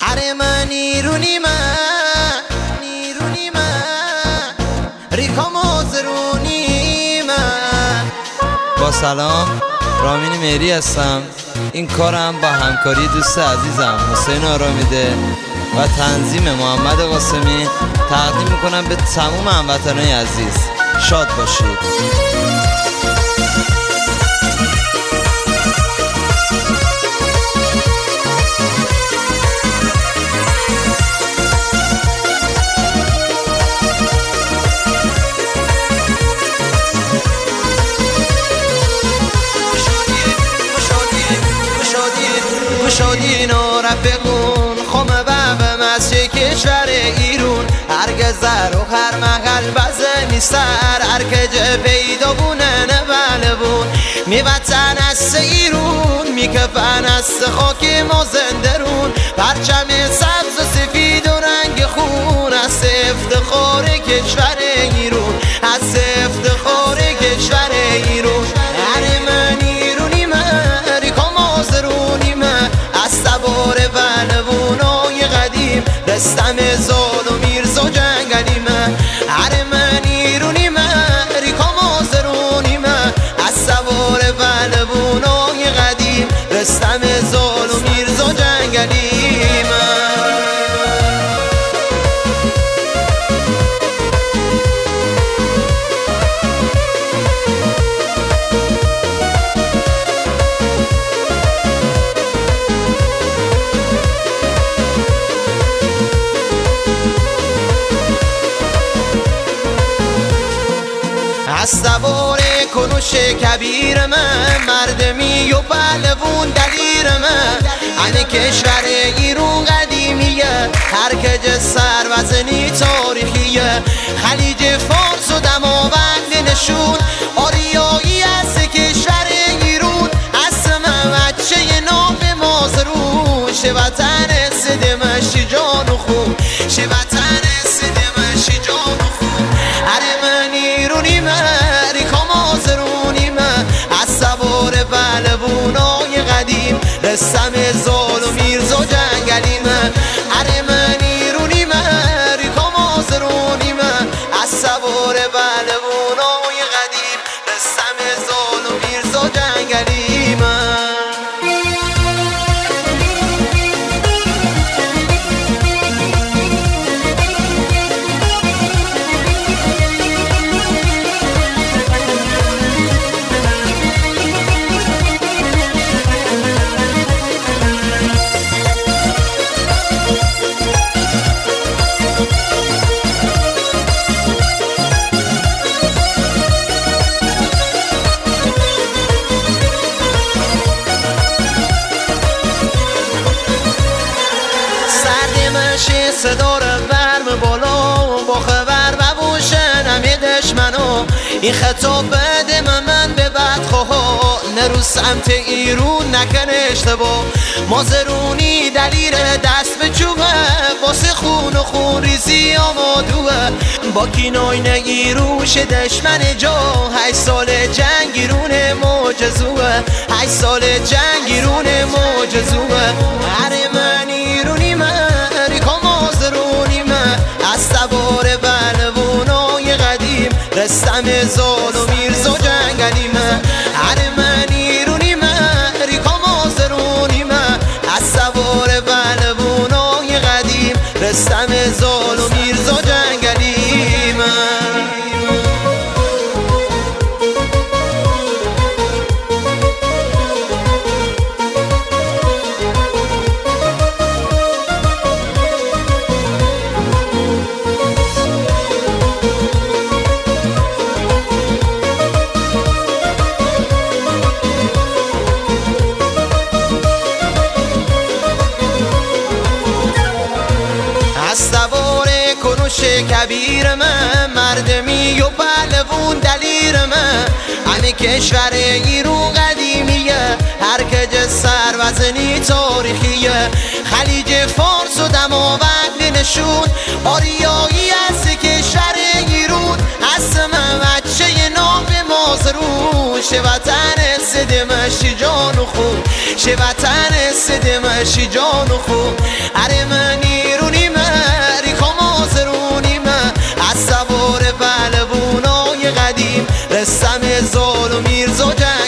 اره من نیرونی من ریکا مازرونی من. با سلام، رامین مهری هستم. این کارم با همکاری دوست عزیزم حسین آرامیده و تنظیم محمد قاسمی تقدیم میکنم به تمام هموطنان عزیز. شاد باشید. شدین و رفقون خمه بب مسجد کشور ایرون هرگز در و هر محل بزه نیستر هرکجه پیدا بونه نبله بون میوطن است ایرون میکفن است خاک ما زندرون پرچم سبز و سفید و رنگ خون است افتخار کشور ایرون است افتخار کشور ایرون. هر من ایرونی من ریکا مازرونی من از سوار بلوونای قدیم رستم زال و میرزا جنگلی من. هر من ایرونی من ریکا مازرونی من از سوار بلوونای قدیم رستم زال و میرزا جنگلی من. از سوار کنوش کبیر من مردمی و پهلوون دلیر من. همه کشور ایرون قدیمیه هرکجه سروزنی تاریخیه خلیج فارس و دماوند نشون آریایی از کشور ایرون هست من بچه ناب مازرون شه وطن دمشق جان و خون شه وطن دمشق جان و خون. هر من ایرونی من ریکا مازرونی من از سوار بلوونای قدیم رستم زال و میرزا جنگلی من. هر من ایرونی من ریکا مازرونی من از سوار بلوونای قدیم رستم زال و میرزا جنگلی من. صدا رو برم بالا با خبر ببوشن همه دشمنو این خطاب بده من به بدخواه نرو سمت ایرون نکن اشتباه. مازرونی دلیر دست به چوبه واسه خون و خون ریزی آمادوه با کینای نگیروش دشمن جا 8 سال جنگیرون معجزوه 8 سال جنگیرون معجزوه. هر من ایرونی من ریکا مازرونی من از سوار بلوونای قدیم رستم زال و میرزا جنگلی من. هر من ایرونی من ریکا مازرونی من از سوار بلوونای قدیم رستم زال و میرزا جنگلی من. کبیر من مردمی و پهلوون دلیر من. همه کشور ایرون قدیمیه هرکجه سروزنی تاریخیه خلیج فارس و دماوند نشون آریایی از کشور ایرون هست من بچه ناب مازرون شه وطن سدمشی جان و خون شه وطن سدمشی جان و خون هر منی رونیمه ریکام آزرونیمه از سوار پهلوانای قدیم رستم زال و میرزا